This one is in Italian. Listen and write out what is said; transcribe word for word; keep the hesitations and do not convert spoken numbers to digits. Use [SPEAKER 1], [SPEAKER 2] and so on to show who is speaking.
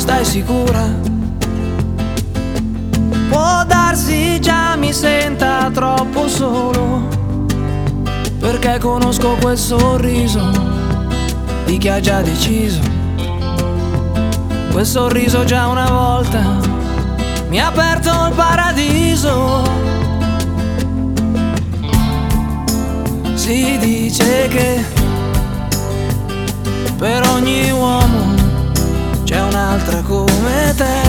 [SPEAKER 1] stai sicura? Può darsi già mi senta troppo solo, perché conosco quel sorriso di chi ha già deciso. Quel sorriso già una volta mi ha aperto il paradiso. Si dice che per ogni uomo c'è un'altra come te.